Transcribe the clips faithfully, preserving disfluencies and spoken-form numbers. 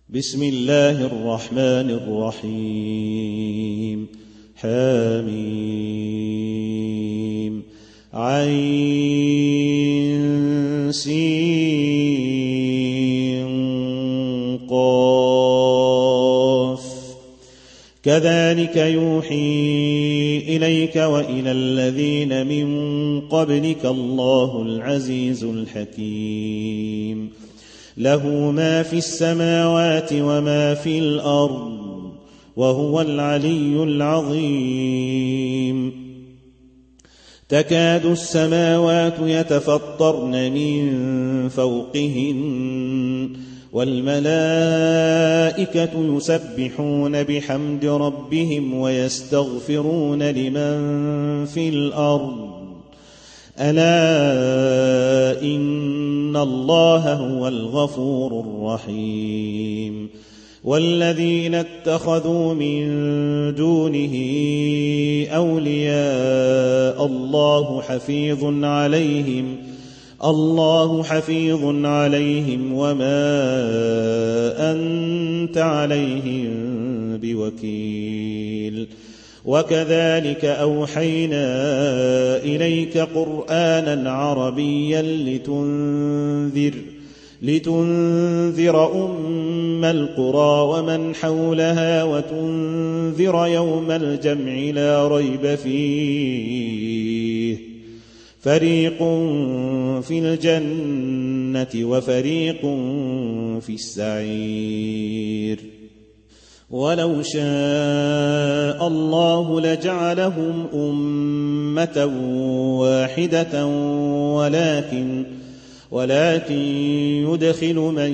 بسم الله الرحمن الرحيم. حميم عين سين قاف كذلك يوحي إليك وإلى الذين من قبلك الله العزيز الحكيم. له ما في السماوات وما في الأرض وهو العلي العظيم. تكاد السماوات يتفطرن من فوقهن والملائكة يسبحون بحمد ربهم ويستغفرون لمن في الأرض ألا إن الله هو الغفور الرحيم. والذين اتخذوا من دونه أولياء الله حفيظ عليهم الله حفيظ عليهم وما أنت عليهم بوكيل. وكذلك أوحينا إليك قرآنا عربيا لتنذر لتنذر أم القرى ومن حولها وتنذر يوم الجمع لا ريب فيه فريق في الجنة وفريق في السعير. ولو شاء الله لجعلهم أمة واحدة ولكن ولكن يدخل من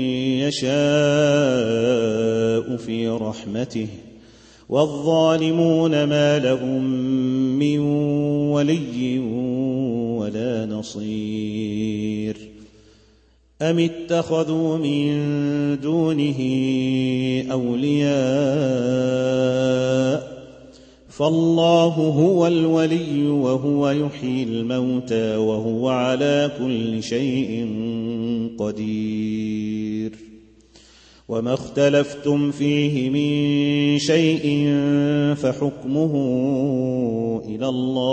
يشاء في رحمته والظالمون ما لهم من ولي ولا نصير. أم اتخذوا من دونه أولياء فالله هو الولي وهو يحيي الموتى وهو على كل شيء قدير. وما اختلفتم فيه من شيء فحكمه إلى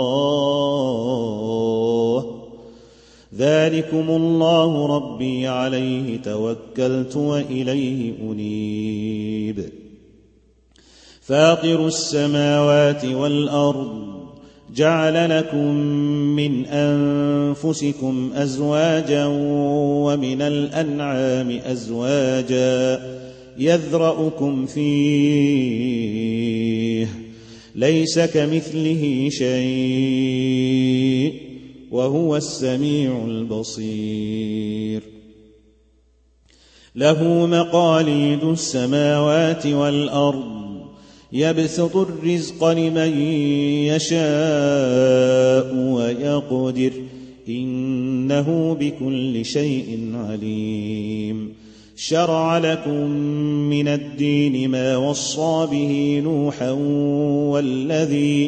الله ذلكم الله ربي عليه توكلت وإليه أنيب. فاطر السماوات والأرض جعل لكم من أنفسكم أزواجا ومن الأنعام أزواجا يذرأكم فيه ليس كمثله شيء وهو السميع البصير. له مقاليد السماوات والأرض يبسط الرزق لمن يشاء ويقدر إنه بكل شيء عليم. شرع لكم من الدين ما وصى به نوحا والذي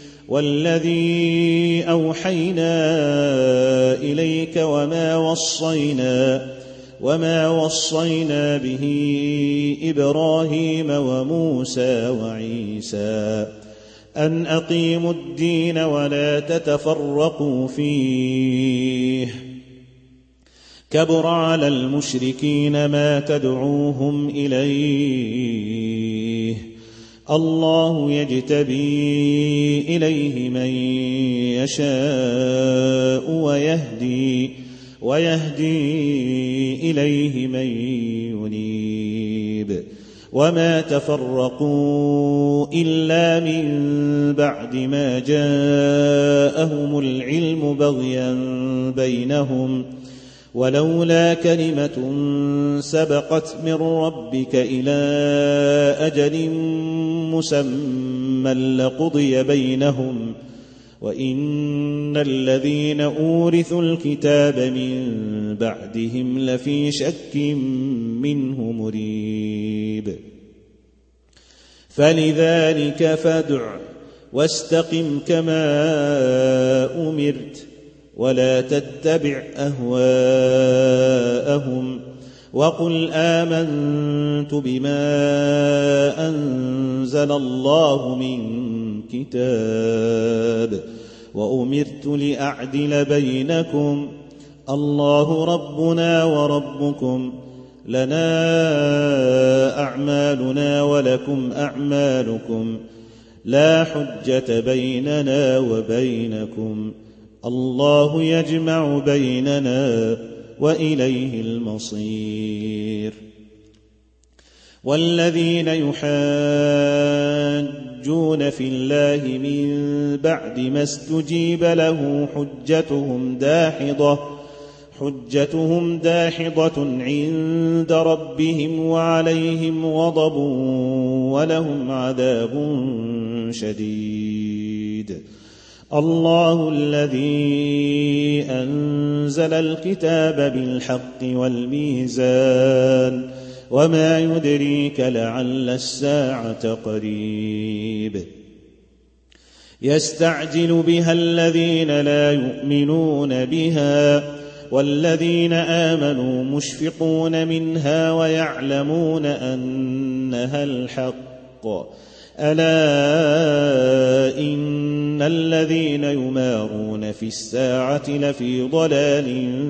والذي أوحينا إليك وما وصينا وما وصينا به إبراهيم وموسى وعيسى أن أقيموا الدين ولا تتفرقوا فيه كبر على المشركين ما تدعوهم إليه الله يجتبي إليه من يشاء ويهدي ويهدي إليه من ينيب. وما تفرقوا إلا من بعد ما جاءهم العلم بغيا بينهم ولولا كلمة سبقت من ربك إلى أجل مسمى لقضي بينهم وإن الذين أورثوا الكتاب من بعدهم لفي شك منه مريب. فلذلك فادع واستقم كما أمرت ولا تتبع أهواءهم وقل آمنت بما أنزل الله من كتاب وأمرت لأعدل بينكم الله ربنا وربكم لنا أعمالنا ولكم أعمالكم لا حجة بيننا وبينكم الله يجمع بيننا وإليه المصير. والذين يحاجون في الله من بعد ما استجيب له حجتهم داحضة حجتهم داحضة عند ربهم وعليهم غضب ولهم عذاب شديد. الله الذي أنزل الكتاب بالحق والميزان وما يدريك لعل الساعة قريب. يستعجل بها الذين لا يؤمنون بها والذين آمنوا مشفقون منها ويعلمون أنها الحق ألا إن الذين يمارون في الساعة لفي ضلال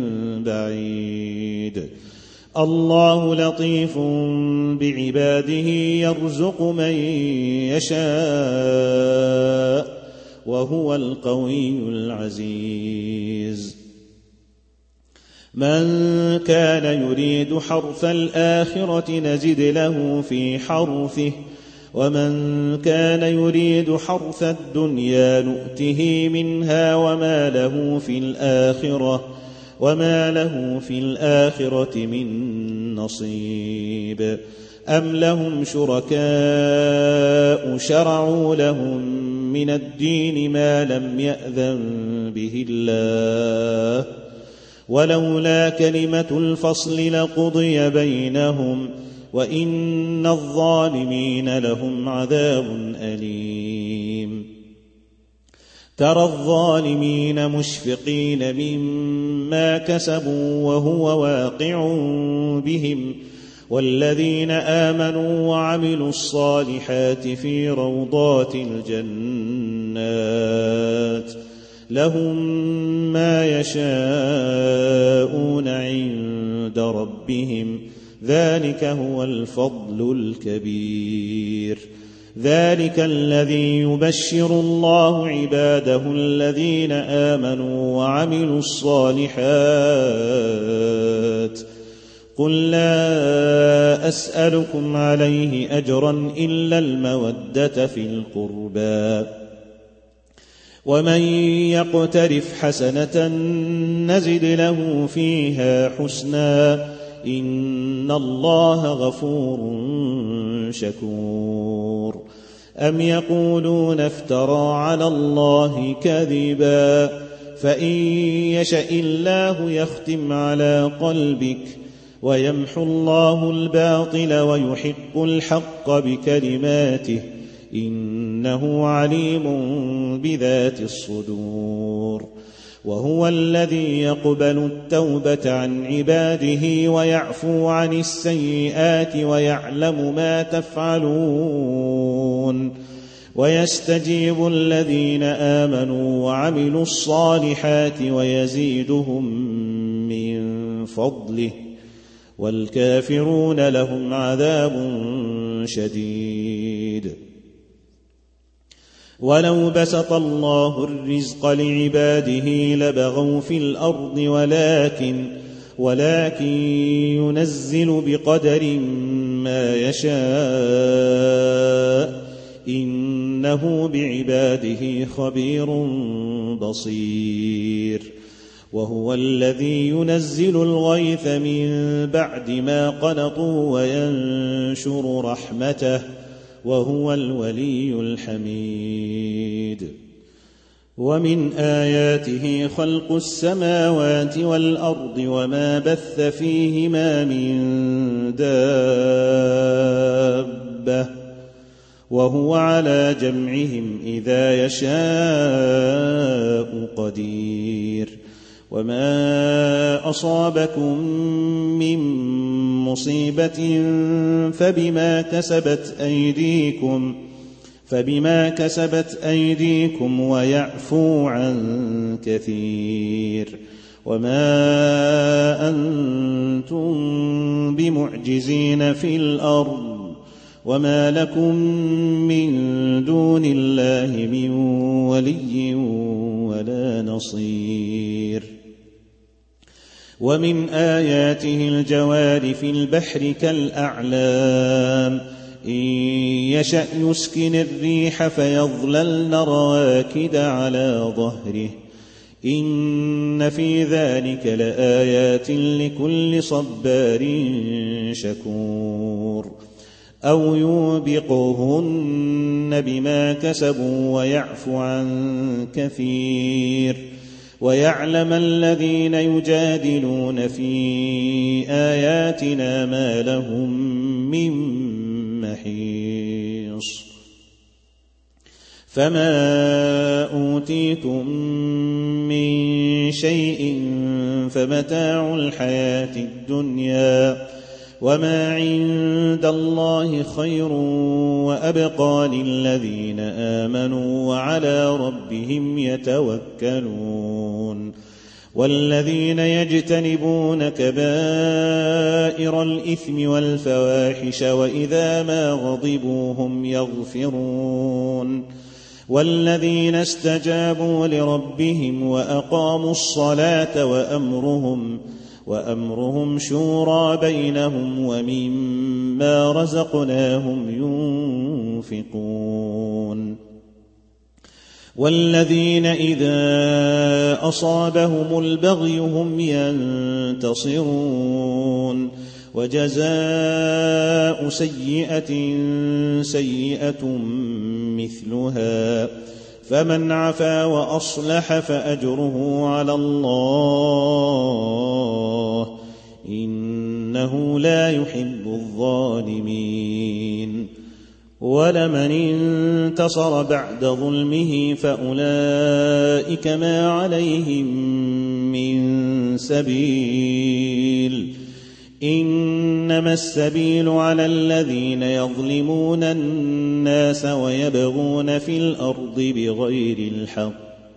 بعيد. الله لطيف بعباده يرزق من يشاء وهو القوي العزيز. من كان يريد حرث الآخرة نزد له في حرثه ومن كان يريد حرث الدنيا نؤته منها وما له في الآخرة وما له في الآخرة من نصيب. أم لهم شركاء شرعوا لهم من الدين ما لم يأذن به الله ولولا كلمة الفصل لقضي بينهم وإن الظالمين لهم عذاب أليم. ترى الظالمين مشفقين مما كسبوا وهو واقع بهم والذين آمنوا وعملوا الصالحات في روضات الجنات لهم ما يشاءون عند ربهم ذلك هو الفضل الكبير. ذلك الذي يبشر الله عباده الذين آمنوا وعملوا الصالحات. قل لا أسألكم عليه أجرا إلا المودة في القربى ومن يقترف حسنة نزد له فيها حسنا إن الله غفور شكور. أم يقولون افترى على الله كذبا فإن يشأ الله يختم على قلبك ويمحو الله الباطل ويحق الحق بكلماته إنه عليم بذات الصدور. وهو الذي يقبل التوبة عن عباده ويعفو عن السيئات ويعلم ما تفعلون ويستجيب الذين آمنوا وعملوا الصالحات ويزيدهم من فضله والكافرون لهم عذاب شديد. ولو بسط الله الرزق لعباده لبغوا في الأرض ولكن ولكن ينزل بقدر ما يشاء إنه بعباده خبير بصير. وهو الذي ينزل الغيث من بعد ما قنطوا وينشر رحمته وهو الولي الحميد. ومن آياته خلق السماوات والأرض وما بث فيهما من دابة وهو على جمعهم إذا يشاء قدير. وما أصابكم من مصيبة فبما كسبت أيديكم فبما كسبت أيديكم ويعفو عن كثير وما أنتم بمعجزين في الأرض وما لكم من دون الله من ولي ولا نصير. ومن آياته الجوار في البحر كالأعلام إن يشأ يسكن الريح فيظللن رواكد على ظهره إن في ذلك لآيات لكل صبار شكور. أو يوبقهن بما كسبوا ويعفو عن كثير ويعلم الذين يجادلون في آياتنا ما لهم من محيص. فما أوتيتم من شيء فمتاع الحياة الدنيا وما عند الله خير وأبقى للذين آمنوا وعلى ربهم يتوكلون. والذين يجتنبون كبائر الإثم والفواحش وإذا ما غضبوا هم يغفرون. والذين استجابوا لربهم وأقاموا الصلاة وأمرهم وأمرهم شورى بينهم ومما رزقناهم ينفقون. والذين إذا أصابهم البغي هم ينتصرون. وجزاء سيئة سيئة مثلها فمن عفا وأصلح فأجره على الله إنه لا يحب الظالمين. ولمن انتصر بعد ظلمه فأولئك ما عليهم من سبيل إنما السبيل على الذين يظلمون الناس ويبغون في الأرض بغير الحق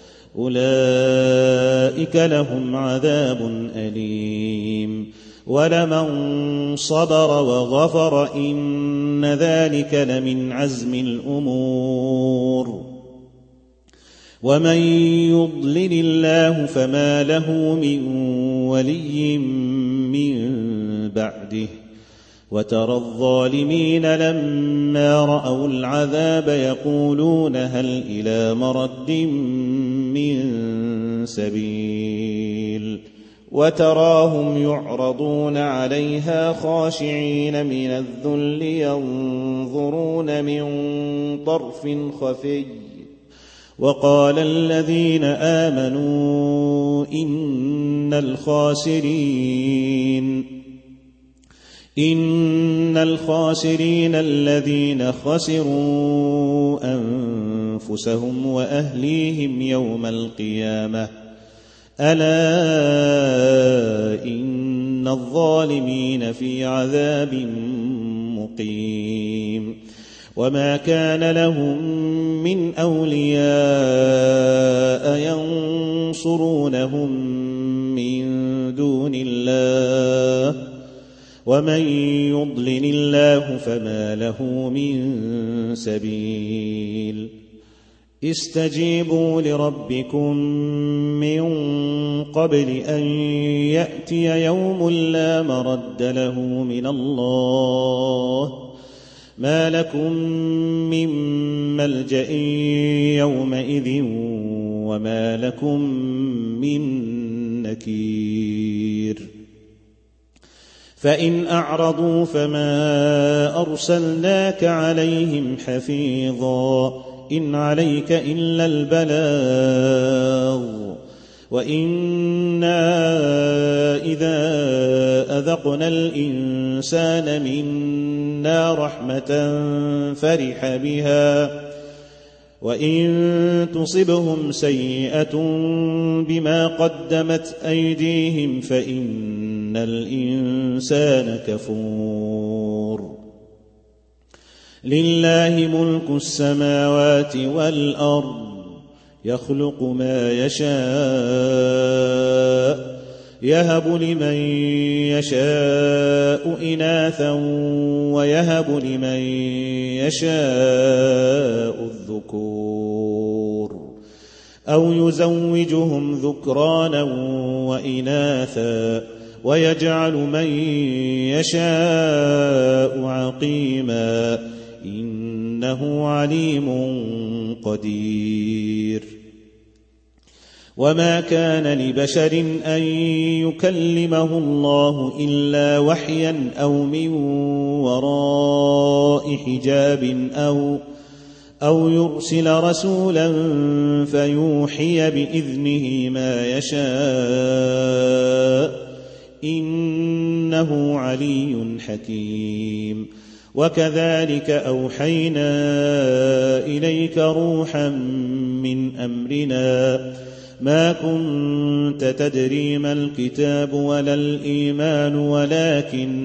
أولئك لهم عذاب أليم. ولمن صبر وغفر إن ذلك لمن عزم الأمور. ومن يضلل الله فما له من ولي من بعده. وترى الظالمين لما رأوا العذاب يقولون هل إلى مرد من سبيل. وتراهم يعرضون عليها خاشعين من الذل ينظرون من طرف خفي. وقال الذين آمنوا إن الخاسرين إن الخاسرين الذين خسروا أنفسهم وأهليهم يوم القيامة ألا إن الظالمين في عذاب مقيم. وما كان لهم من أولياء ينصرونهم من دون الله ومن يضلل الله فما له من سبيل. استجيبوا لربكم من قبل أن يأتي يوم لا مرد له من الله ما لكم من ملجأ يومئذ وما لكم من نكير. فإن أعرضوا فما أرسلناك عليهم حفيظا إن عليك إلا البلاغ وإنا إذا أذقنا الإنسان منا رحمة فرح بها وإن تصبهم سيئة بما قدمت أيديهم فإن إن الإنسان كفور لله ملك السماوات والأرض يخلق ما يشاء يهب لمن يشاء إناثا ويهب لمن يشاء الذكور أو يزوجهم ذكرانا وإناثا ويجعل من يشاء عقيما إنه عليم قدير وما كان لبشر أن يكلمه الله إلا وحيا أو من وراء حجاب أو أو يرسل رسولا فيوحي بإذنه ما يشاء إنه علي حكيم وكذلك أوحينا إليك روحا من أمرنا ما كنت تدري ما الكتاب ولا الإيمان ولكن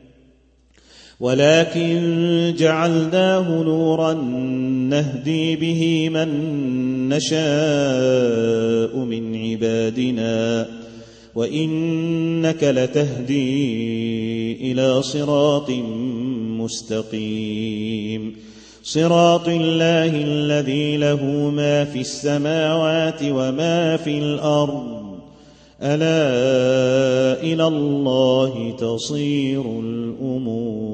ولكن جعلناه نورا نهدي به من نشاء من عبادنا وإنك لتهدي إلى صراط مستقيم صراط الله الذي له ما في السماوات وما في الأرض ألا إلى الله تصير الأمور